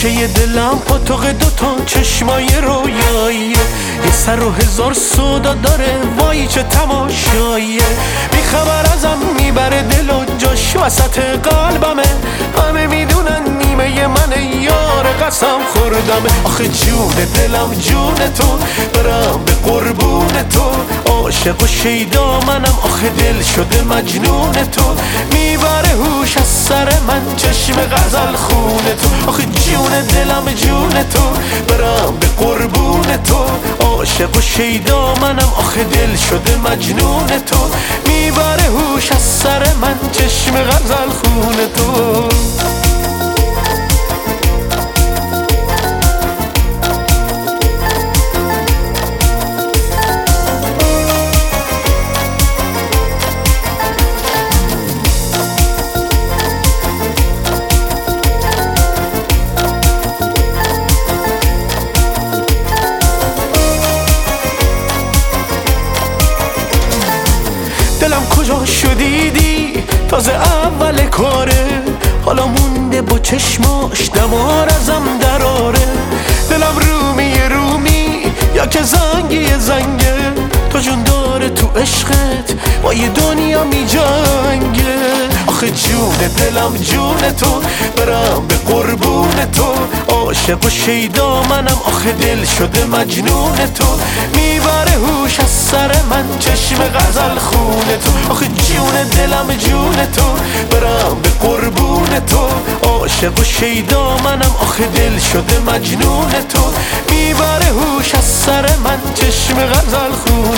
گوشه دلم پاتوق دوتا چشمای رویاییه، یه سر و هزار سودا داره، وای چه تماشاییه. بیخبر ازم میبره دل و جاش وسط قلبمه، همه میدونن نیمه من یار قسم خوردمه. آخه جون دلم جون تو، برم به قربون تو، عاشق و شیدا منم، آخه دل شده مجنون تو. میبره هوش از سر من چشم غزل خون تو، آخه جون دلم جون تو، برم به قربون تو، عاشق و شیدا منم، آخه دل شده مجنون تو. میبره هوش از سر من چشم غزل خون تو. دلم کجا شدیدی تازه اول کاره، حالا مونده با چشماش دمار ازم دراره. دلم رومی یا که زنگه، تو جون داره تو عشقت با یه دنیا می جنگه. آخه جون دلم جون تو، برم به قربون تو، عاشق و شیدا منم، آخه دل شده مجنون تو. میبره هوش از سر من چشم غزل خون تو، آخه جون دلم جون تو، برم به قربون تو، عاشق و شیدا منم، آخه دل شده مجنون تو. میبره هوش از سر من چشم غزل خون